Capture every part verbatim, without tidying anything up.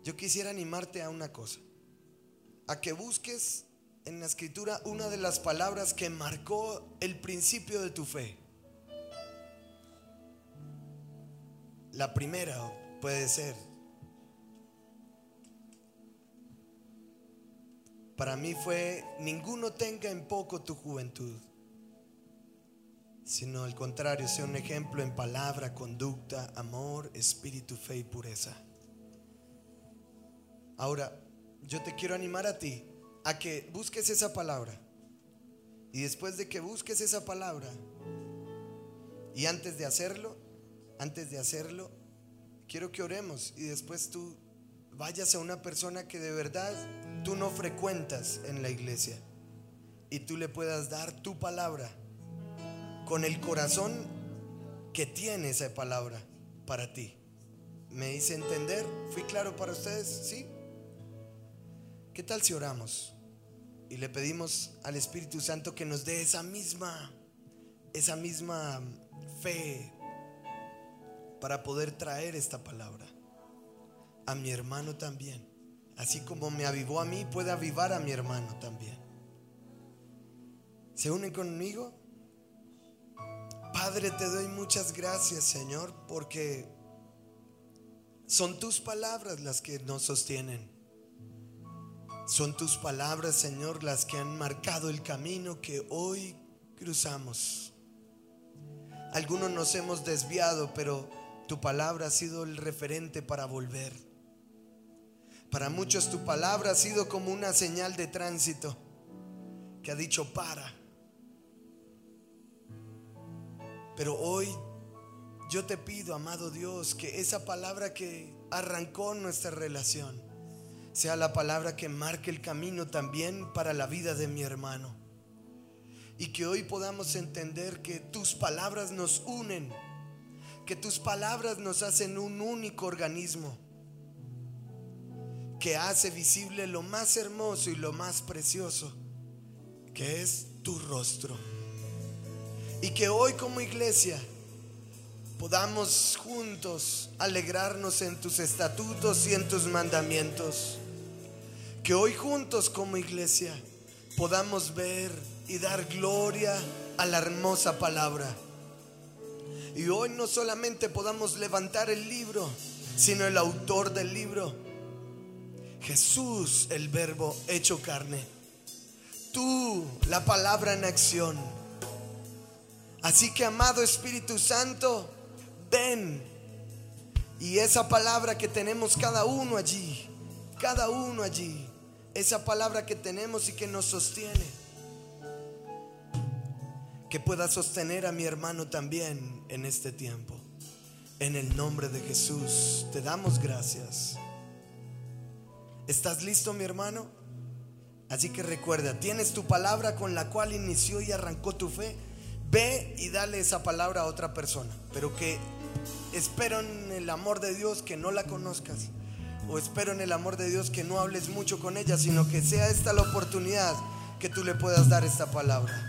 Yo quisiera animarte a una cosa, a que busques en la escritura una de las palabras que marcó el principio de tu fe. La primera puede ser, para mí fue: ninguno tenga en poco tu juventud, sino al contrario, sea un ejemplo en palabra, conducta, amor, espíritu, fe y pureza. Ahora, yo te quiero animar a ti a que busques esa palabra, y después de que busques esa palabra, y antes de hacerlo, antes de hacerlo, quiero que oremos, y después tú vayas a una persona que de verdad tú no frecuentas en la iglesia, y tú le puedas dar tu palabra con el corazón que tiene esa palabra para ti. ¿Me hice entender? ¿Fui claro para ustedes? ¿Sí? ¿Qué tal si oramos y le pedimos al Espíritu Santo que nos dé esa misma, esa misma fe para poder traer esta palabra a mi hermano también? Así como me avivó a mí, puede avivar a mi hermano también. ¿Se unen conmigo? Padre, te doy muchas gracias, Señor, porque son tus palabras las que nos sostienen. Son tus palabras, Señor, las que han marcado el camino que hoy cruzamos. Algunos nos hemos desviado, pero tu palabra ha sido el referente para volver. Para muchos tu palabra ha sido como una señal de tránsito que ha dicho para. Pero hoy yo te pido, amado Dios, que esa palabra que arrancó nuestra relación sea la palabra que marque el camino también para la vida de mi hermano. Y que hoy podamos entender que tus palabras nos unen, que tus palabras nos hacen un único organismo que hace visible lo más hermoso y lo más precioso, que es tu rostro. Y que hoy como iglesia podamos juntos alegrarnos en tus estatutos y en tus mandamientos. Que hoy juntos como iglesia podamos ver y dar gloria a la hermosa palabra. Y hoy no solamente podamos levantar el libro, sino el autor del libro, Jesús, el verbo hecho carne. Tú, la palabra en acción. Así que, amado Espíritu Santo, ven. Y esa palabra que tenemos cada uno allí, cada uno allí, esa palabra que tenemos y que nos sostiene, que pueda sostener a mi hermano también en este tiempo. En el nombre de Jesús te damos gracias. ¿Estás listo, mi hermano? Así que recuerda, tienes tu palabra con la cual inició y arrancó tu fe. Ve y dale esa palabra a otra persona, pero que espero en el amor de Dios que no la conozcas, o espero en el amor de Dios que no hables mucho con ella, sino que sea esta la oportunidad que tú le puedas dar esta palabra.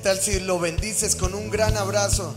tal si lo bendices con un gran abrazo?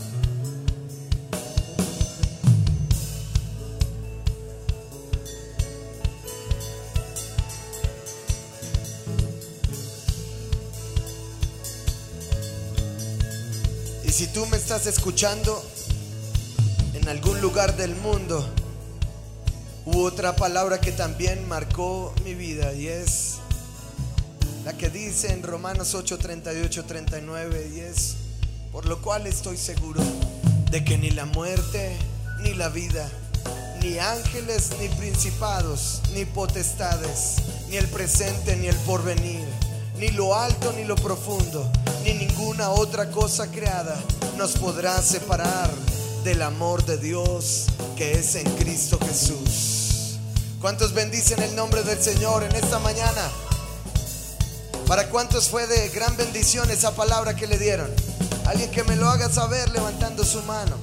Y si tú me estás escuchando en algún lugar del mundo, hubo otra palabra que también marcó mi vida, y es la que dice en Romanos ocho, treinta y ocho, treinta y nueve, y es: por lo cual estoy seguro de que ni la muerte, ni la vida, ni ángeles, ni principados, ni potestades, ni el presente, ni el porvenir, ni lo alto, ni lo profundo, ni ninguna otra cosa creada nos podrá separar del amor de Dios que es en Cristo Jesús. ¿Cuántos bendicen el nombre del Señor en esta mañana? ¿Para cuántos fue de gran bendición esa palabra que le dieron? Alguien que me lo haga saber levantando su mano.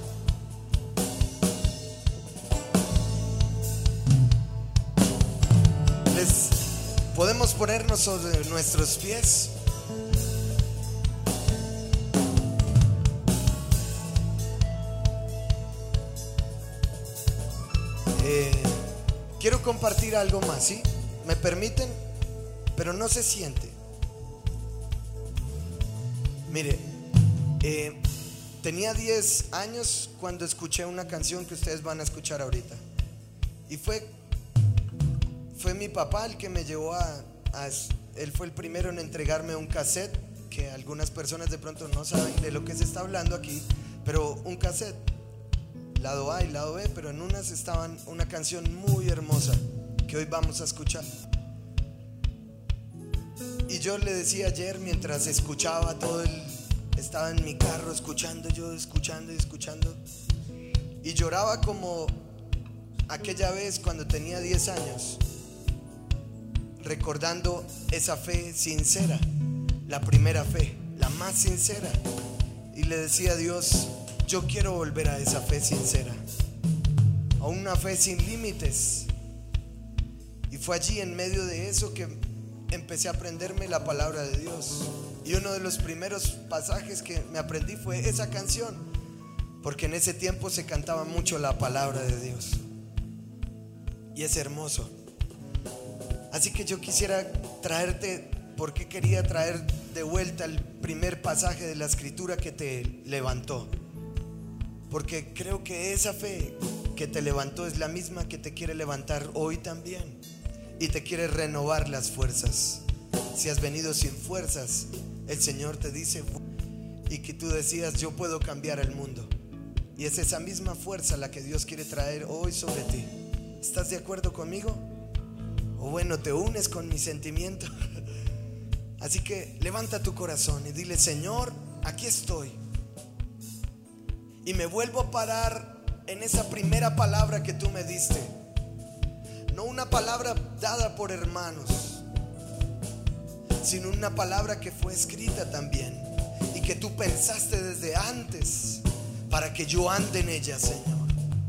Les podemos ponernos sobre nuestros pies. Eh, quiero compartir algo más, ¿sí? ¿Me permiten? Pero no se siente. Mire, eh, tenía diez años cuando escuché una canción que ustedes van a escuchar ahorita. Y fue, fue mi papá el que me llevó a, a... Él fue el primero en entregarme un cassette, que algunas personas de pronto no saben de lo que se está hablando aquí, pero un cassette, lado A y lado B, pero en unas estaban una canción muy hermosa que hoy vamos a escuchar. Y yo le decía ayer, mientras escuchaba todo el... Estaba en mi carro escuchando, yo escuchando y escuchando, y lloraba como aquella vez cuando tenía diez años, recordando esa fe sincera, la primera fe, la más sincera. Y le decía a Dios: yo quiero volver a esa fe sincera, a una fe sin límites. Y fue allí, en medio de eso, que empecé a aprenderme la palabra de Dios. Y uno de los primeros pasajes que me aprendí fue esa canción, porque en ese tiempo se cantaba mucho la palabra de Dios, y es hermoso. Así que yo quisiera traerte, porque quería traer de vuelta el primer pasaje de la escritura que te levantó, porque creo que esa fe que te levantó es la misma que te quiere levantar hoy también, y te quiere renovar las fuerzas. Si has venido sin fuerzas, el Señor te dice, y que tú decías: yo puedo cambiar el mundo. Y es esa misma fuerza la que Dios quiere traer hoy sobre ti. ¿Estás de acuerdo conmigo? O bueno, te unes con mi sentimiento. Así que levanta tu corazón y dile: Señor, aquí estoy. Y me vuelvo a parar en esa primera palabra que tú me diste. No una palabra dada por hermanos, sino una palabra que fue escrita también, y que tú pensaste desde antes para que yo ande en ella, Señor.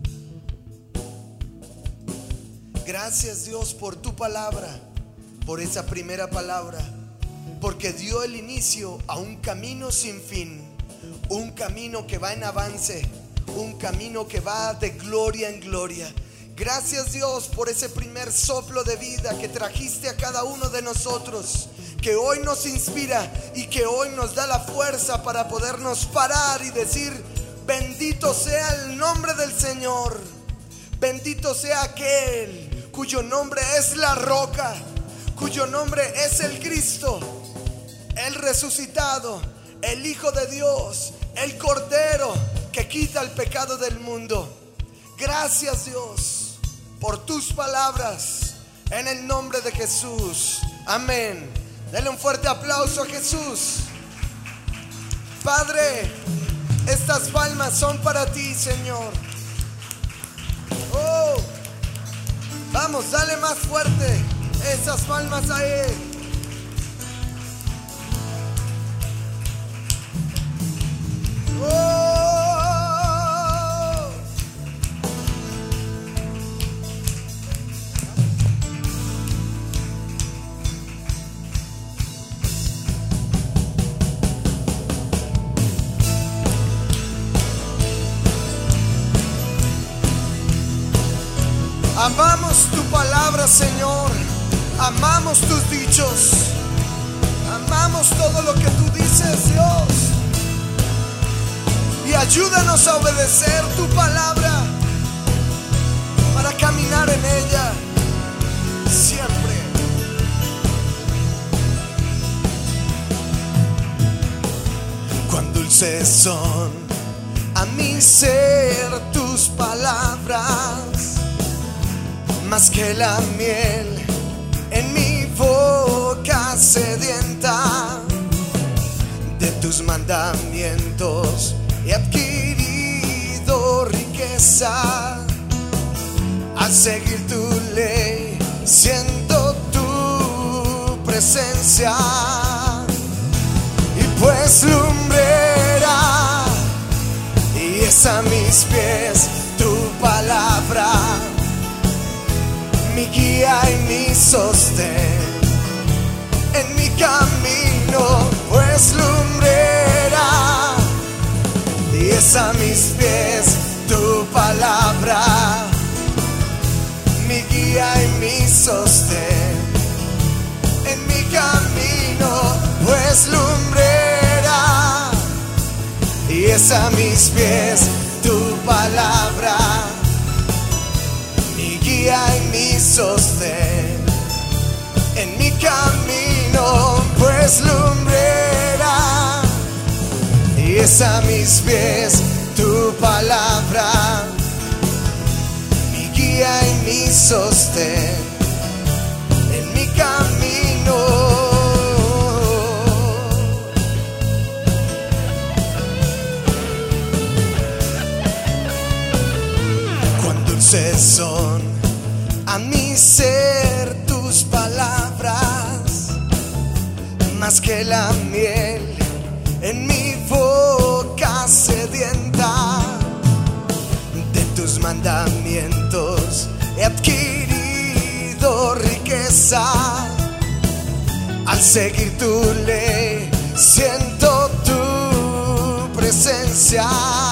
Gracias, Dios, por tu palabra, por esa primera palabra, porque dio el inicio a un camino sin fin, un camino que va en avance, un camino que va de gloria en gloria. Gracias, Dios, por ese primer soplo de vida que trajiste a cada uno de nosotros, que hoy nos inspira y que hoy nos da la fuerza para podernos parar y decir: bendito sea el nombre del Señor, bendito sea aquel cuyo nombre es la roca, cuyo nombre es el Cristo, el resucitado, el Hijo de Dios, el Cordero que quita el pecado del mundo. Gracias, Dios, por tus palabras, en el nombre de Jesús. Amén. Dale un fuerte aplauso a Jesús. Padre, estas palmas son para ti, Señor. Oh, vamos, dale más fuerte esas palmas a Él. Oh. Amamos tu palabra, Señor. Amamos tus dichos. Amamos todo lo que tú dices, Dios. Y ayúdanos a obedecer tu palabra para caminar en ella siempre. Cuán dulces son a mi ser tus palabras, más que la miel en mi boca sedienta. De tus mandamientos he adquirido riqueza. Al seguir tu ley siento tu presencia. Y pues lumbrera y es a mis pies tu palabra, mi guía y mi sostén en mi camino. Pues lumbrera y es a mis pies tu palabra, mi guía y mi sostén en mi camino. Pues lumbrera y es a mis pies tu palabra, mi guía y mi sostén en mi camino. Pues lumbrera y es a mis pies tu palabra, mi guía y mi sostén en mi camino. Cuán dulces son a mi ser tus palabras, más que la miel en mi boca sedienta. De tus mandamientos he adquirido riqueza. Al seguir tu ley siento tu presencia.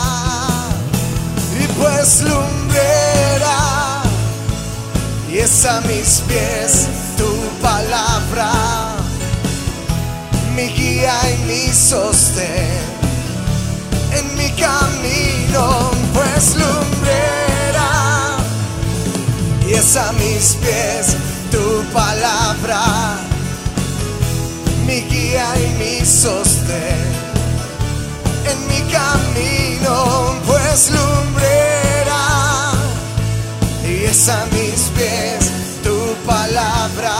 Y pues lumbrera y es a mis pies tu palabra, mi guía y mi sostén en mi camino. Pues lumbrera y es a mis pies tu palabra, mi guía y mi sostén en mi camino. Pues lumbrera y es a mis pies tu palabra,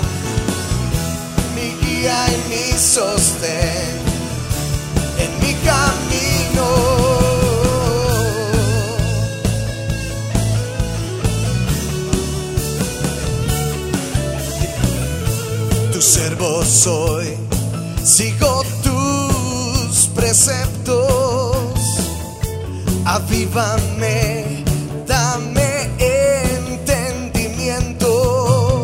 mi guía y mi sostén en mi camino. Tu siervo soy, sigo tus preceptos. Avívame, dame entendimiento.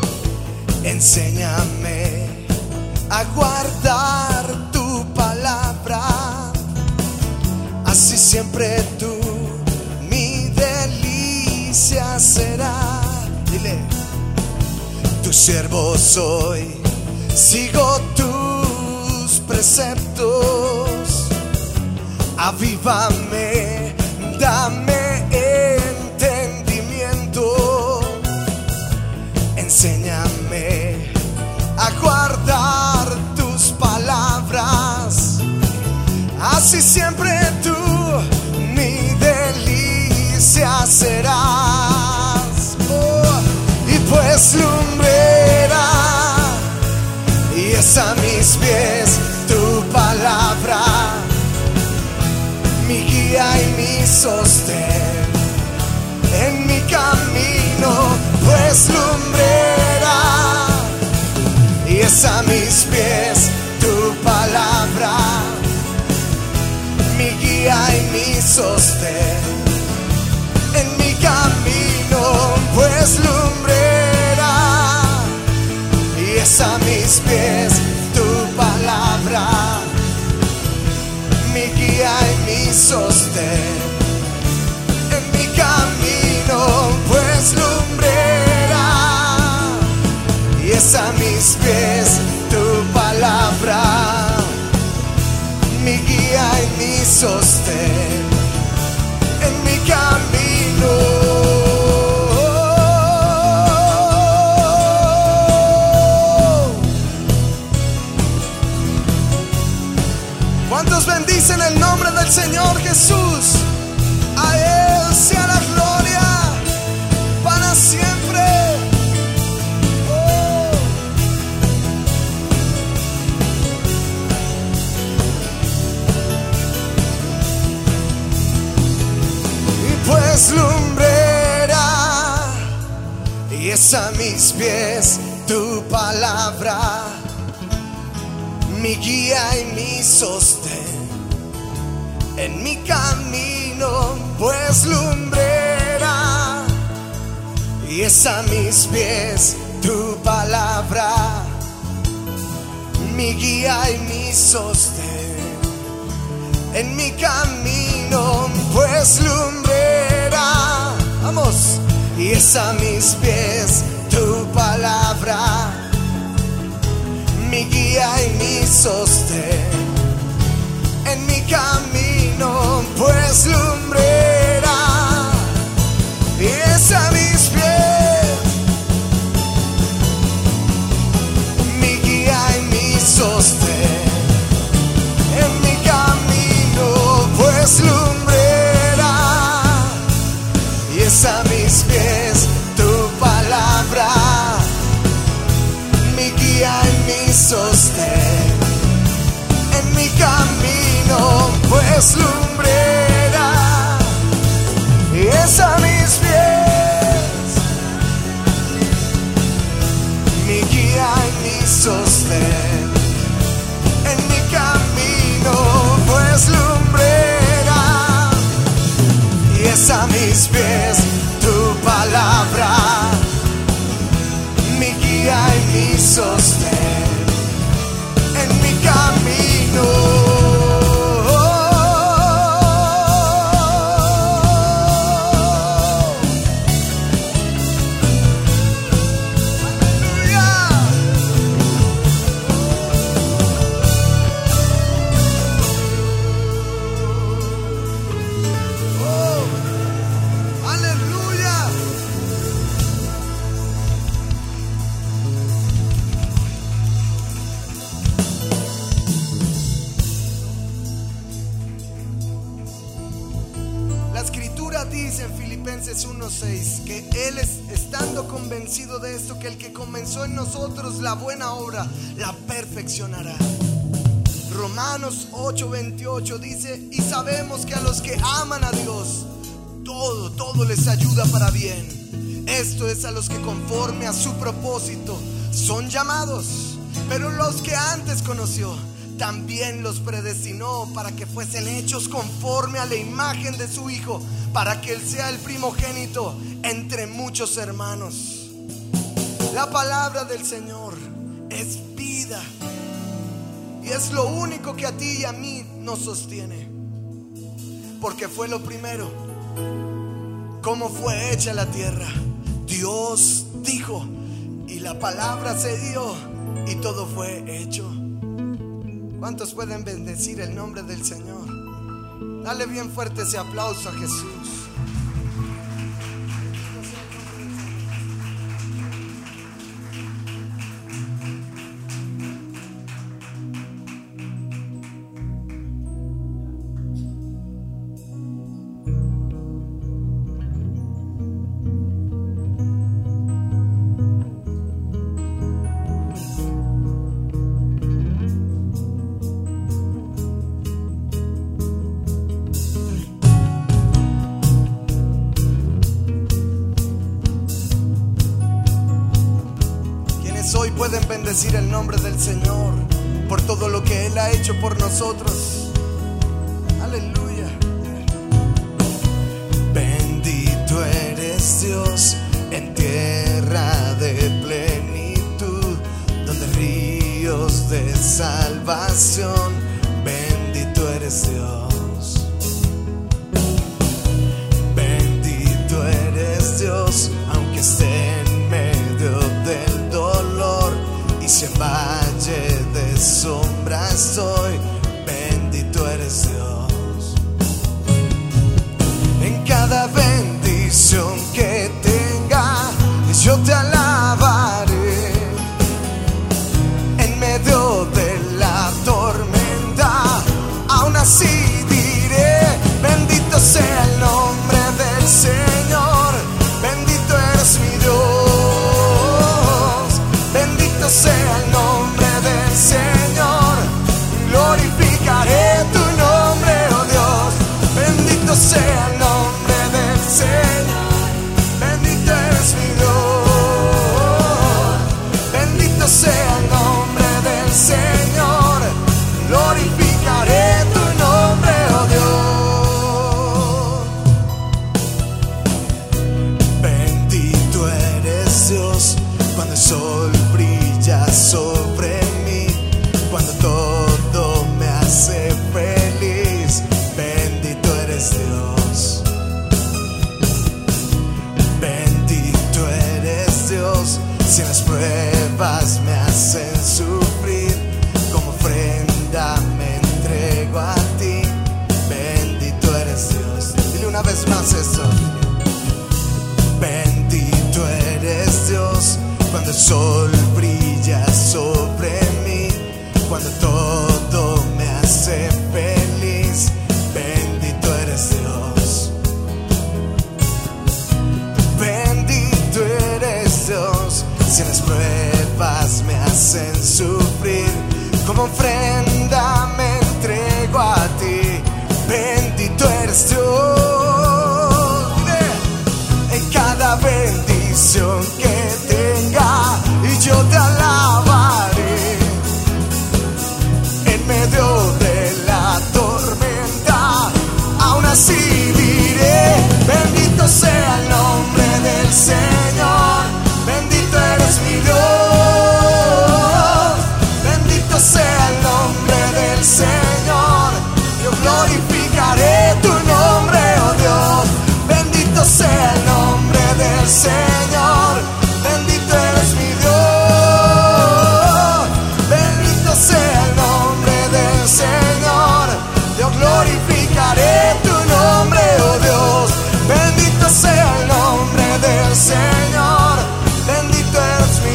Enséñame a guardar tu palabra, así siempre tú mi delicia será. Dile, tu siervo soy, sigo tus preceptos. Avívame, dame entendimiento. Enséñame a guardar tus palabras, así siempre tú mi delicia serás. Oh, y pues lumbrera y es a mis pies tu palabra, mi guía y mi sostén en mi camino. Pues lumbrera y es a mis pies tu palabra, mi guía y mi sostén en mi camino. Pues lumbrera y es a mis pies tu palabra, mi guía y mi sostén en mi camino. Pues sostén en mi camino. ¿Cuántos bendicen el nombre del Señor Jesús? A Él sea la gloria para siempre. Oh. Y pues lumbrera y es a mis pies tu palabra, mi guía y mi sostén en mi camino, pues lumbrera y es a mis pies tu palabra, mi guía y mi sostén en mi camino, pues lumbrera, vamos, y es a mis pies tu palabra, mi guía y mi sostén en mi camino, pues lumbrera y es a mis pies mi guía y mi sostén en mi camino, pues lumbrera y es a mis pies tu palabra, mi guía y mi sostén en mi camino, pues lumbrera y es a mis pies mi guía y mi sostén en mi camino, pues lumbrera y es a mis pies tu palabra, mi guía y mi sostén en mi camino. Dice en Filipenses uno seis que Él es, estando convencido de esto, que el que comenzó en nosotros la buena obra la perfeccionará. Romanos ocho veintiocho dice: y sabemos que a los que aman a Dios todo, todo les ayuda para bien. Esto es a los que conforme a su propósito son llamados. Pero los que antes conoció también los predestinó para que fuesen hechos conforme a la imagen de su Hijo, para que Él sea el primogénito entre muchos hermanos. La palabra del Señor es vida y es lo único que a ti y a mí nos sostiene, porque fue lo primero. ¿Cómo fue hecha la tierra? Dios dijo y la palabra se dio y todo fue hecho. ¿Cuántos pueden bendecir el nombre del Señor? Dale bien fuerte ese aplauso a Jesús. Hoy pueden bendecir el nombre del Señor por todo lo que Él ha hecho por nosotros. Aleluya. Bendito eres Dios en tierra de plenitud, donde ríos de salvación. Bendito eres Dios. Bendito eres Dios, aunque esté en medio del dolor y si en valle de sombra estoy. Bendito eres Dios. sea el nombre del Señor. Glorificaré tu nombre, oh Dios. Bendito sea el nombre del Señor. Bendito eres mi Dios. Bendito sea el nombre del Señor. Glorificaré tu nombre, oh Dios. Bendito eres Dios, cuando el sol brilla sobre mí, cuando todo me hace feliz. Bendito eres Dios. Bendito eres Dios, si las pruebas me hacen sufrir, como ofrenda me entrego a ti. Bendito eres Dios. Dile una vez más eso. Bendito eres Dios, cuando el sol brilla sobre mí, cuando todo me hace feliz. Bendito eres Dios. Bendito eres Dios, si las pruebas me hacen sufrir, como ofrenda me entrego a ti. Bendito eres Dios. Dile, en cada bendición que tenga, y yo te alabaré en medio de la tormenta. Aún así diré, bendito sea el nombre del Señor. Bendito eres mi Dios. Bendito sea el nombre del Señor. Yo glorificaré tu nombre, oh Dios. Bendito sea el nombre del Señor. Bendito eres mi Dios. Bendito sea el nombre del Señor. Yo glorificaré tu nombre, oh Dios. Bendito sea el nombre del Señor. Bendito eres mi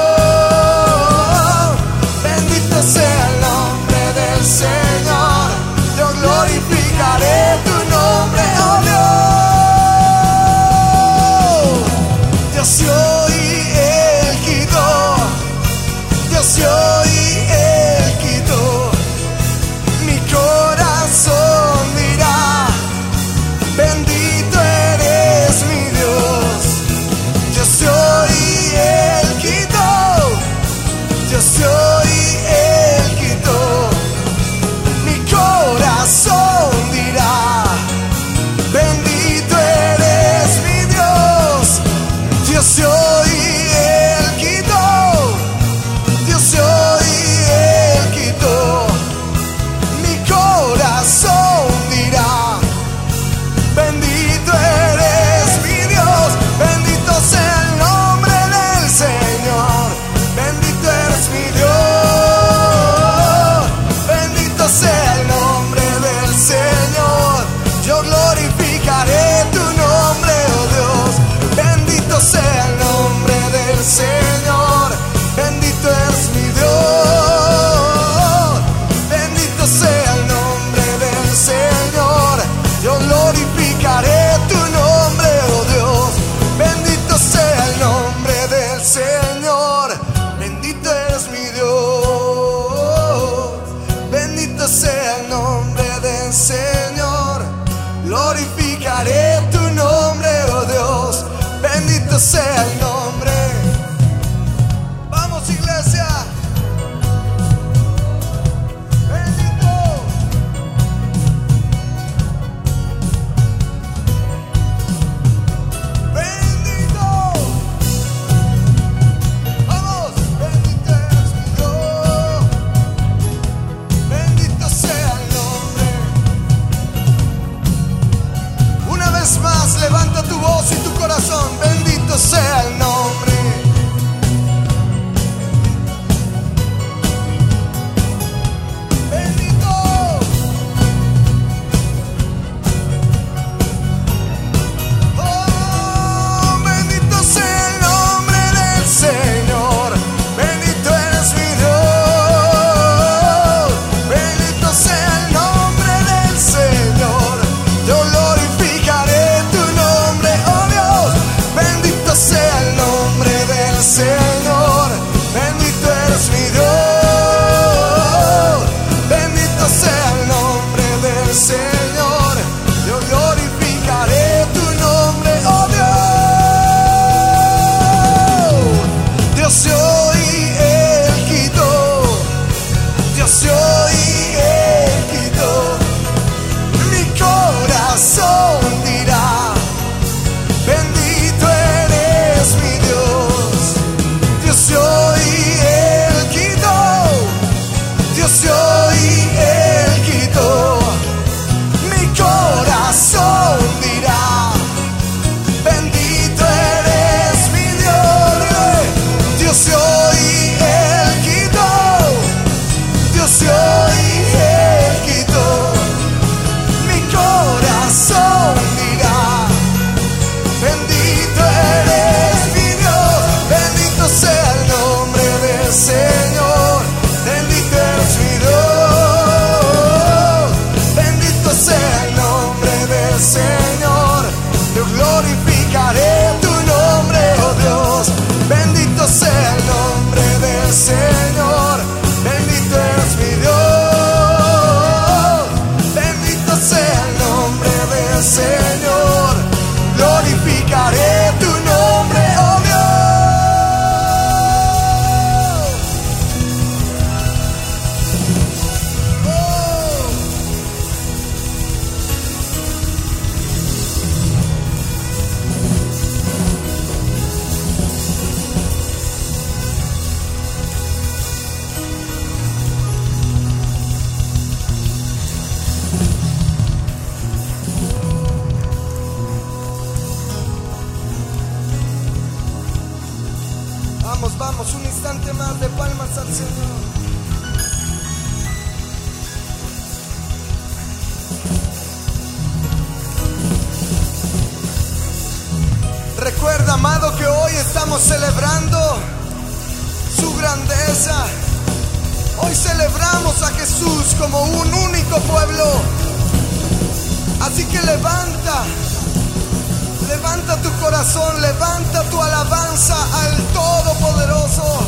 Dios. Bendito sea el nombre del Señor. Yo glorificaré tu nombre, oh Dios. Dios y el quitó. Dios y el quitó. Mi corazón dirá, bendito eres mi Dios. Dios y el quitó. Dios y el quitó. Mi corazón dirá, bendito eres mi Dios. Dios y el quitó. Dios y el quitó. Mi corazón dirá, bendito eres mi Dios. Bendito sea el nombre del Señor. Bendito eres mi Dios. Bendito sea el nombre del Señor. Yo glorificaré tu nombre, oh Dios. Bendito sea el nombre del Señor. Bendito es mi Dios. Bendito sea el nombre del Señor. Yo glorificaré tu nombre, oh Dios. Bendito sea el nombre del Señor. Bendito es mi Dios. Bendito sea el nombre del Señor. Glorificaré tu nombre, oh Dios. Bendito sea el nombre. Vamos, iglesia. Bendito. Bendito. Vamos. Bendito eres mi Dios. Bendito sea el nombre. Una vez más, levanta tu voz y tu corazón. Bendito sea el nombre. Vamos, vamos, un instante más de palmas al Señor. Recuerda, amado, que hoy estamos celebrando su grandeza. Hoy celebramos a Jesús como un único pueblo. Así que levanta, levanta tu corazón, levanta tu alabanza al Todopoderoso.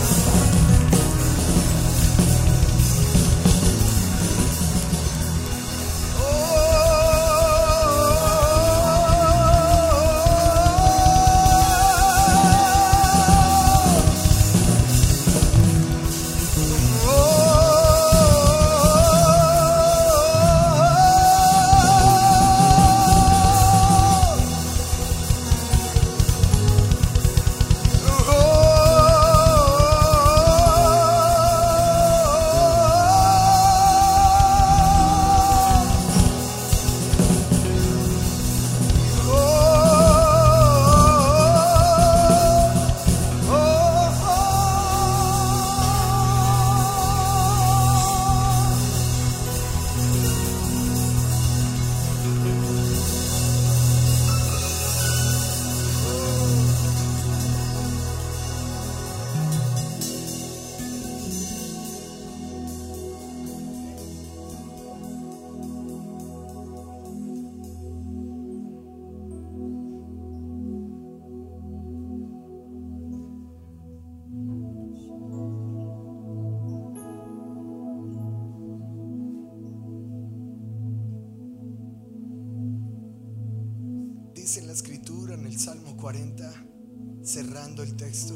Dice en la escritura, en el Salmo cuarenta, cerrando el texto: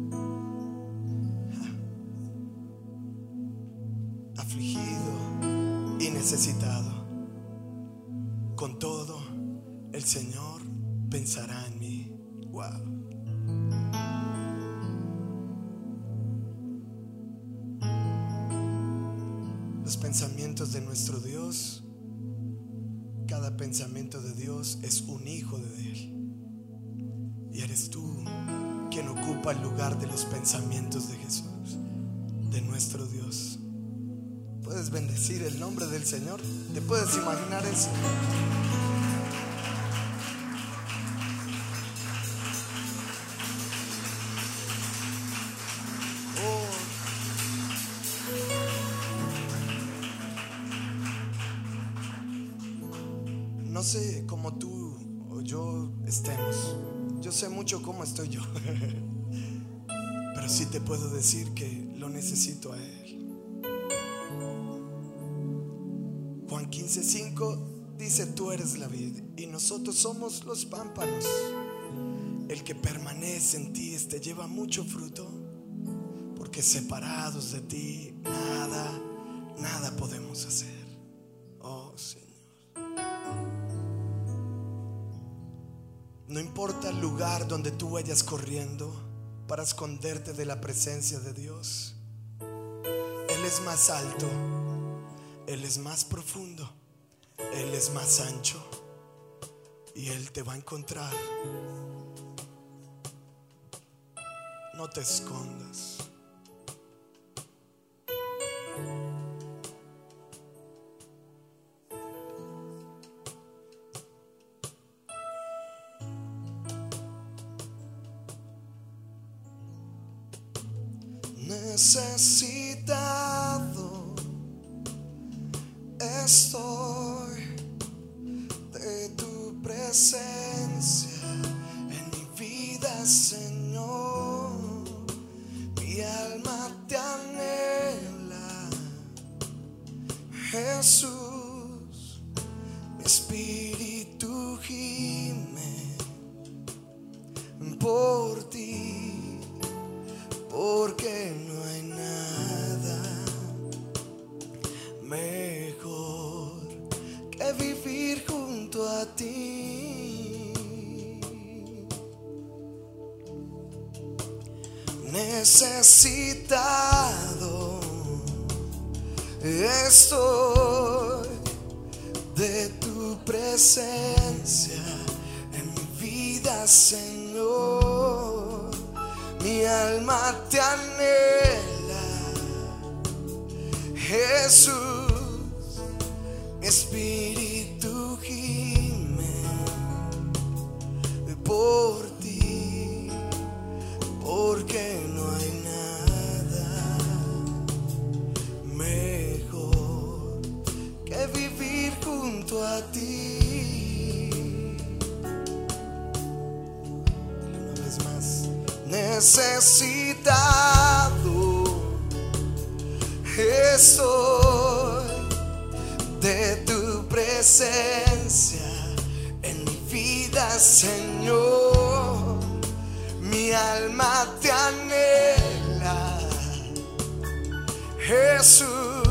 afligido y necesitado, con todo el Señor pensará en mí. Wow. Los pensamientos de nuestro Dios, cada pensamiento de Dios es un hijo de Él. Y eres tú quien ocupa el lugar de los pensamientos de Jesús, de nuestro Dios. ¿Puedes bendecir el nombre del Señor? ¿Te puedes imaginar eso? No sé cómo tú o yo estemos. Yo sé mucho cómo estoy yo. Pero sí te puedo decir que lo necesito a Él. Juan quince cinco dice: tú eres la vid y nosotros somos los pámpanos. El que permanece en ti este lleva mucho fruto, porque separados de ti nada, nada podemos hacer. Oh Señor. No importa el lugar donde tú vayas corriendo para esconderte de la presencia de Dios, Él es más alto, Él es más profundo, Él es más ancho, y Él te va a encontrar. No te escondas. Necesitado estoy de tu presencia en mi vida, Señor. Mi alma te anhela, Jesús. Mi espíritu gime por ti, porque no hay nada mejor que vivir junto a ti. Necesitado estoy de tu presencia en mi vida, Señor. Mi alma te anhela, Jesús. Mi espíritu gime por ti, porque no hay nada mejor que vivir junto a ti. Una vez más. Necesitado estoy de tu presencia en mi vida, Señor. Mi alma te anhela, Jesús.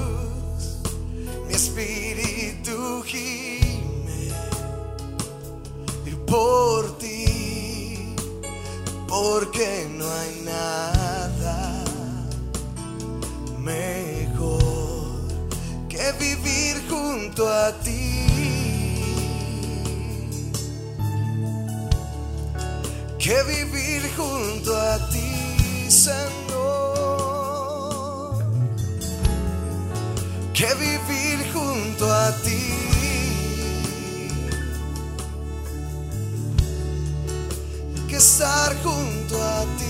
Mi espíritu gime por ti, porque no hay nada mejor que vivir junto a ti, que vivir junto a ti, Señor, que vivir junto a ti, que estar junto a ti.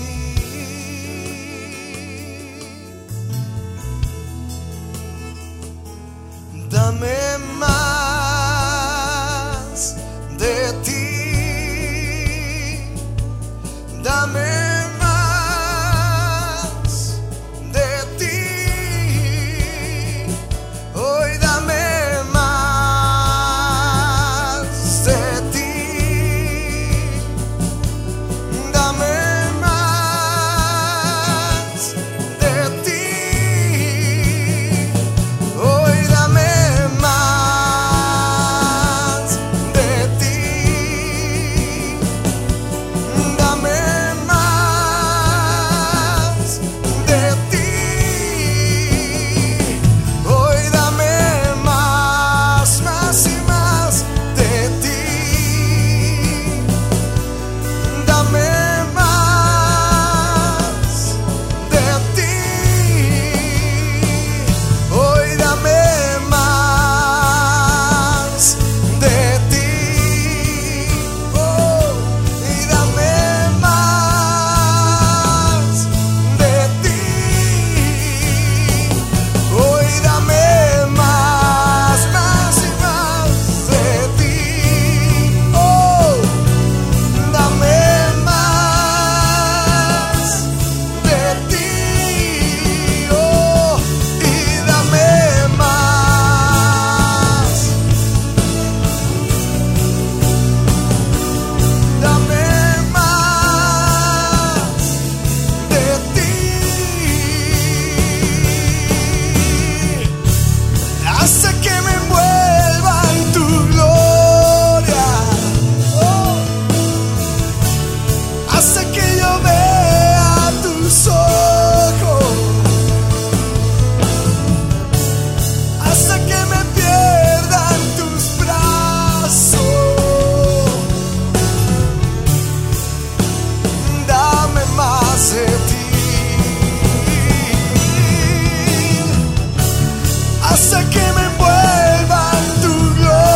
Dame más de ti, dame más de ti, hoy dame más de ti, dame más de ti, hoy dame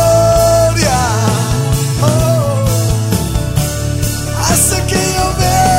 Hace que yo vea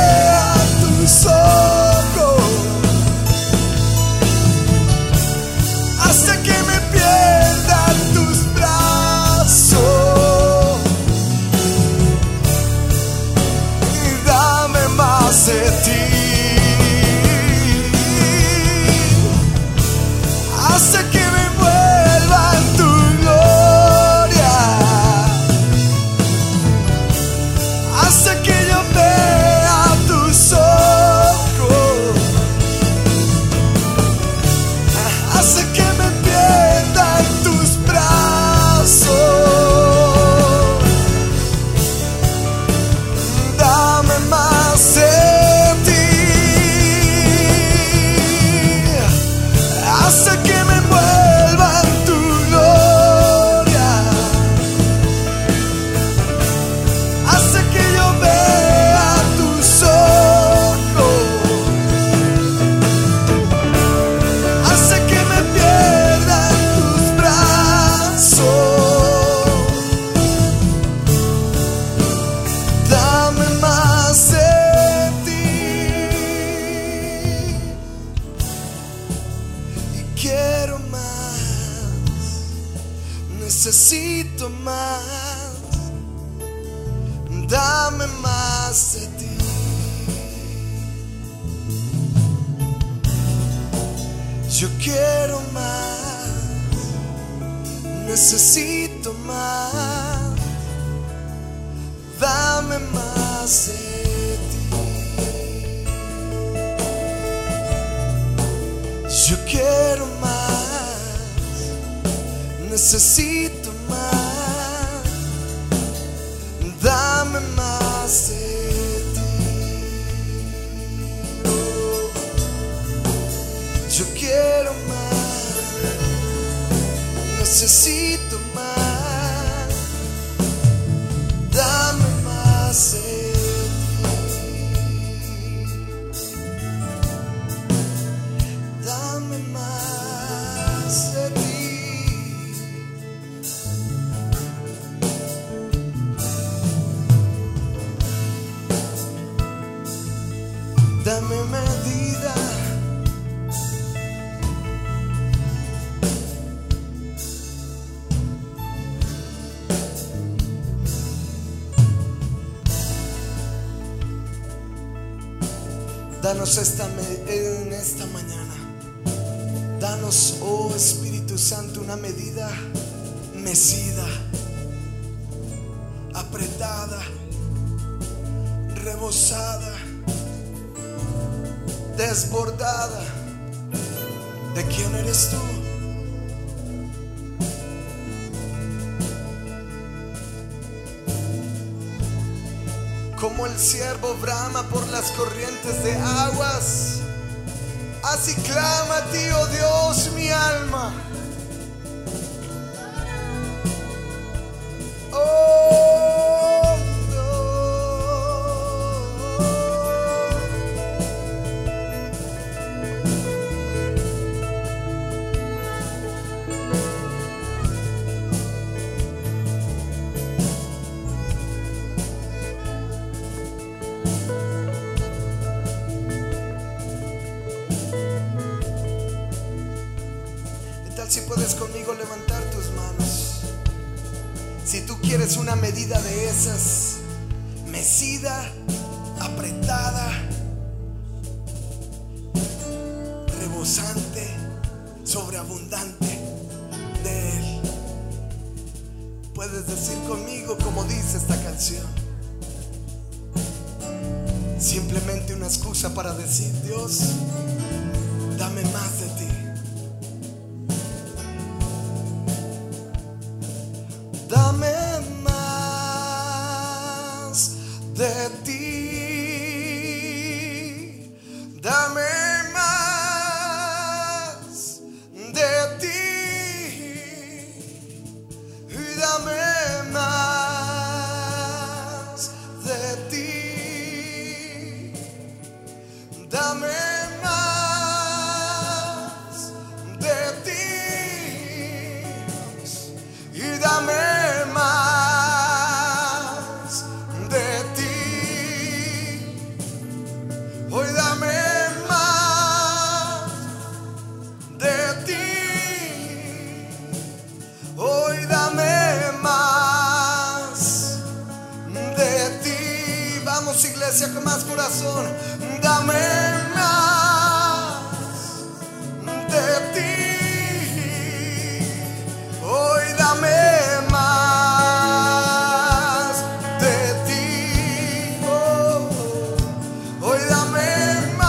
necesito más, dame más de ti. Yo quiero más, necesito más, dame más de ti. Yo quiero más, necesito más, dame más de ti. Yo quiero más, necesito más, dame más de ti. Dame más de ti. Dame medida, danos esta en esta mañana, danos, oh Espíritu Santo, una medida mecida, apretada, rebosada, desbordada de quién eres tú. Como el ciervo brama por las corrientes de aguas, así clama a ti, oh Dios, mi alma. Oh, si puedes conmigo levantar tus manos. Si tú quieres una medida de esas, mecida, apretada, rebosante, sobreabundante de Él, puedes decir conmigo como dice esta canción. Simplemente una excusa para decir: Dios, dame más de ti. Dame más de ti, dame más de ti, y dame más de ti, dame más de ti, y dame iglesia con más corazón. Dame más de ti, hoy dame más de ti, oh, hoy dame más.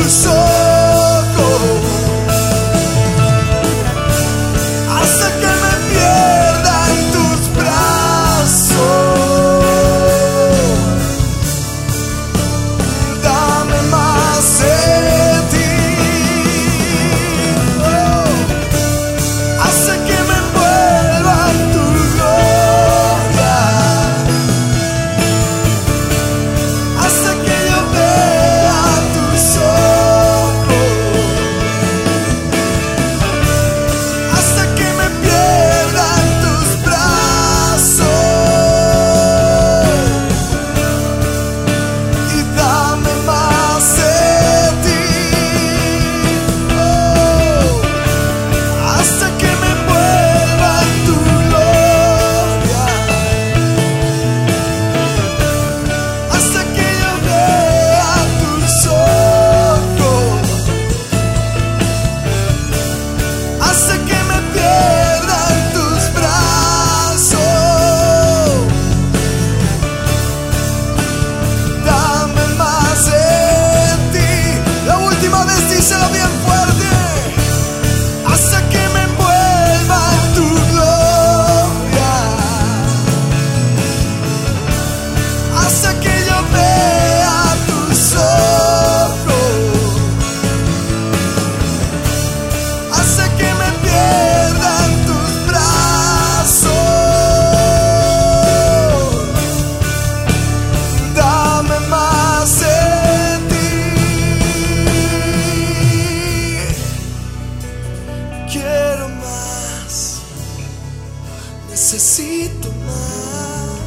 tus ojos, hasta que me pierda en tus brazos. Dame más de ti, oh, hasta que me envuelva en tu gloria, hasta que yo vea tus ojos, hasta que me pierda en tus brazos. Y dame más de ti, oh, hasta que me envuelva en tu gloria, hasta que yo vea tus ojos, hasta que me pierda en tus brazos. Dame más de ti. La última vez, díselo bien fuerte. Hasta que me envuelva en tu gloria, hasta que yo vea tus ojos, hasta que me pierda en tus brazos. Dame más de ti. Quiero más, necesito más.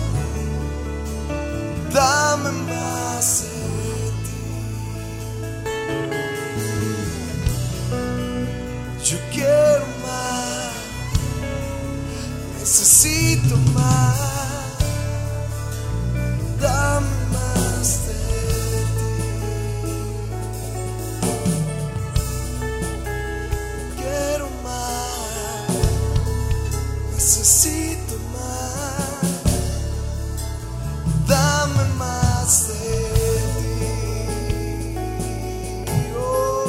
Dame más de ti. Yo quiero más, necesito más. Dame más de ti. Quiero más, necesito más. Dame más de ti. Oh.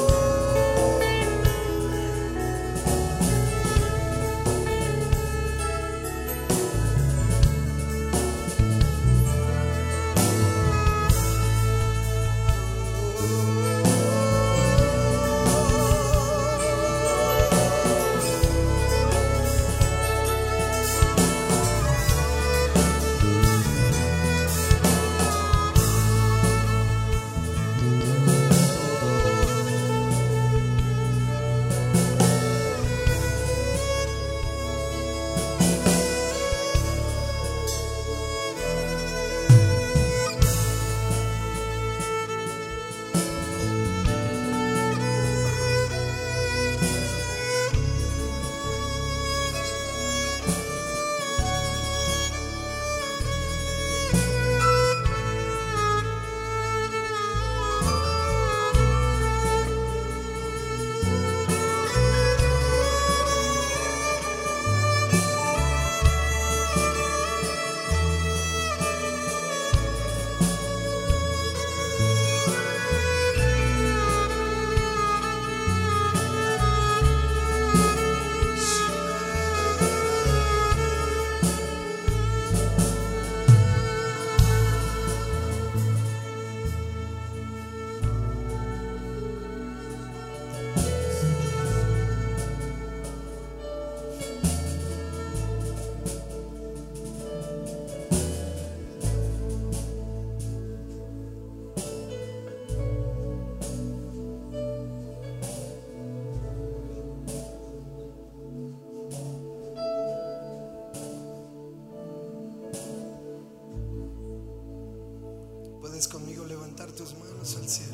Puedes conmigo levantar tus manos al cielo.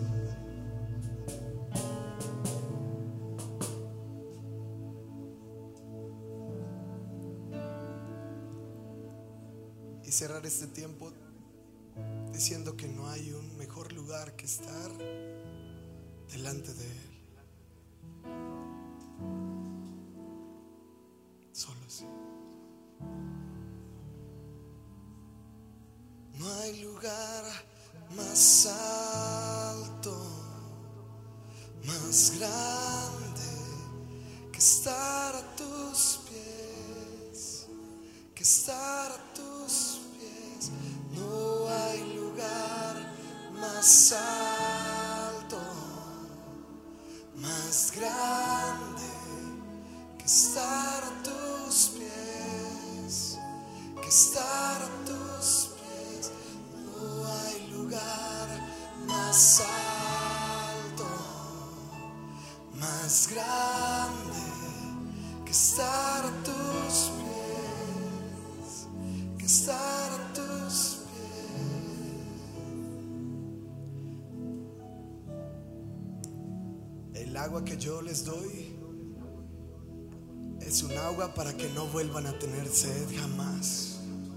Y cerrar este tiempo diciendo que no hay un mejor lugar que estar delante de Él. Solo sí. No hay lugar más alto más grande que estar a tus pies, que estar a tus pies. No hay lugar más alto, más grande que estar a tus pies, que estar a tus pies. No hay lugar más alto, más grande que estar a tus pies, que estar a tus pies. El agua que yo les doy es un agua para que no vuelvan a tener sed jamás.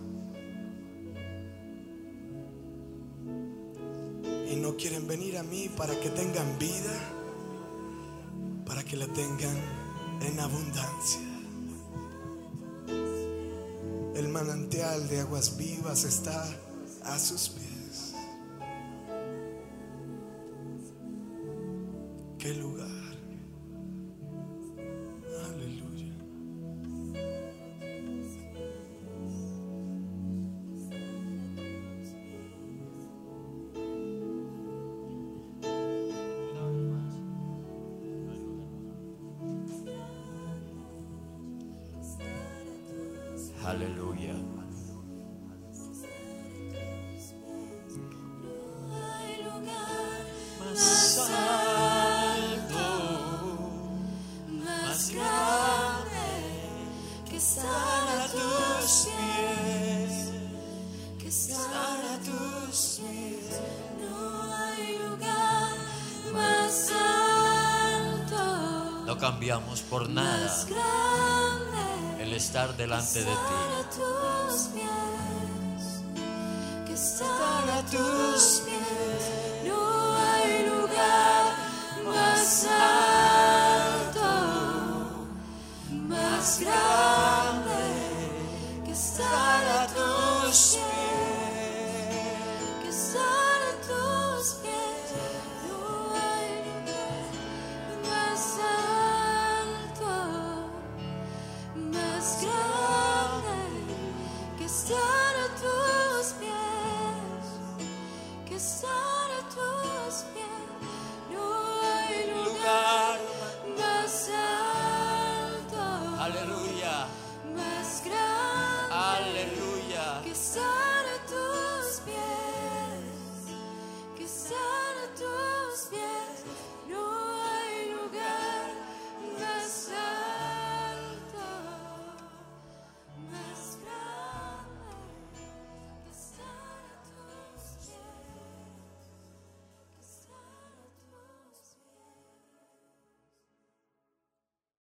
Y no quieren venir a mí para que tengan vida, para que la tengan en abundancia. El manantial de aguas vivas está a sus pies. ¡Qué lugar! Aleluya. Aleluya. Más alto, más grande que estar a tus pies, que estar a tus pies. No hay lugar más alto, No cambiamos por nada más grande el estar delante de ti. estar a tus pies, que estar Estar a tus